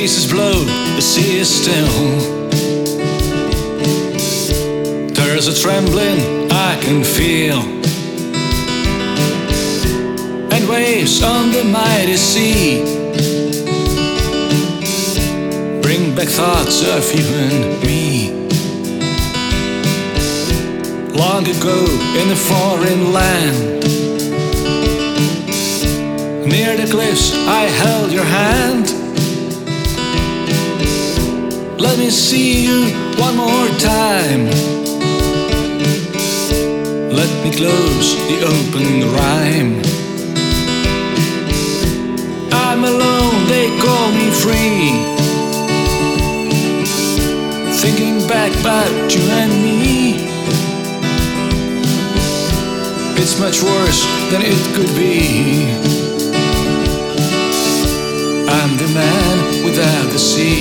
breezes blow, the sea is still. There's a trembling I can feel, and waves on the mighty sea bring back thoughts of you and me. Long ago in a foreign land, near the cliffs I held your hand. Let me see you one more time. Let me close the open rhyme. I'm alone, they call me free, thinking back about you and me. It's much worse than it could be. I'm the man without the sea.